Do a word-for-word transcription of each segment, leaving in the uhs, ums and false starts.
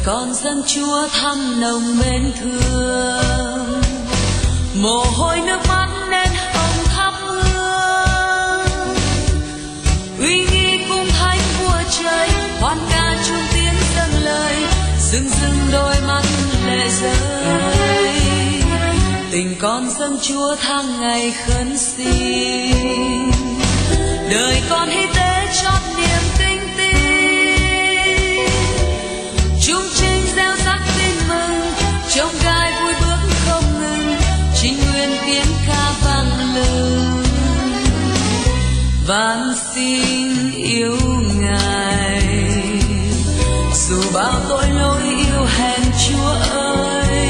con dâng Chúa thăm nồng mến thương, mồ hôi nước mắt nên hồng thắp hương, uy nghi cung thánh vua trời, hoan ca chung tiếng dâng lời, rưng rưng đôi mắt lệ rơi. Tình con dâng Chúa tháng ngày khấn xin, đời con hy tế chót niềm kinh tín, chung chinh gieo rắc tin mừng, trông gai vui bước không ngừng, chính nguyên tiếng ca vang lừng. Van xin yêu Ngài, dù bao tội lỗi yêu hèn Chúa ơi.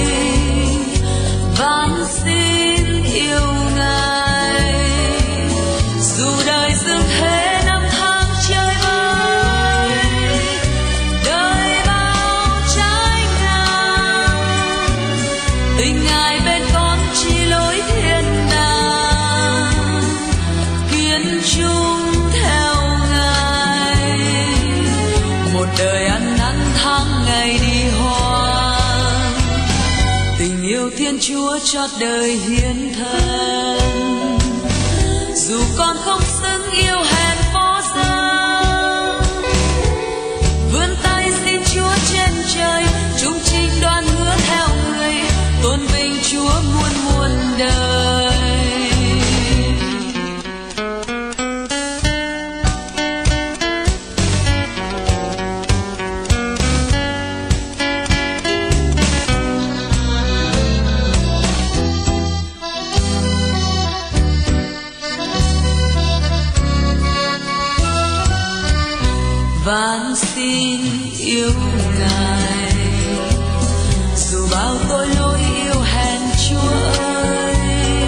Van xin yêu Ngài, dù đời dương thế năm tháng chơi vơi, đời bao trái ngang, tình Ngài bên con chỉ lối thiên đàng, kiên chung theo Ngài, một đời ăn năn tháng ngày đi hoang, tình yêu Thiên Chúa chót đời hiến thân, dù con không xứng yêu hèn phó dâng, vươn tay xin Chúa trên trời, chúng chinh đoan hứa theo người, tôn vinh Chúa muôn muôn đời. Van xin yêu Ngài, dù bao tội lỗi yêu hèn Chúa ơi.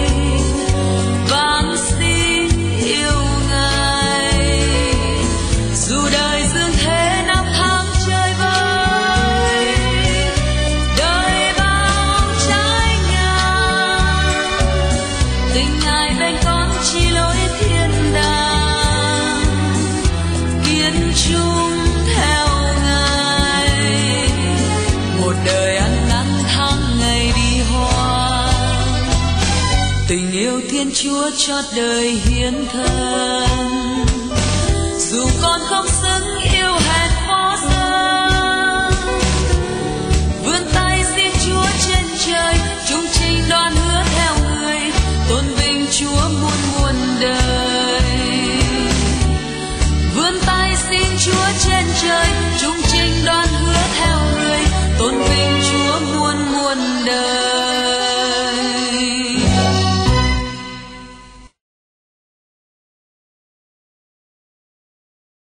Van xin yêu Ngài, dù đời dương thế năm tháng chơi vơi, đời bao trái ngang, tình Ngài bên con chỉ lối thiên đàng, kiên chung theo Ngài, một đời ăn năn tháng ngày đi hoang, tình yêu Thiên Chúa chót đời hiến thân, dù con không xứng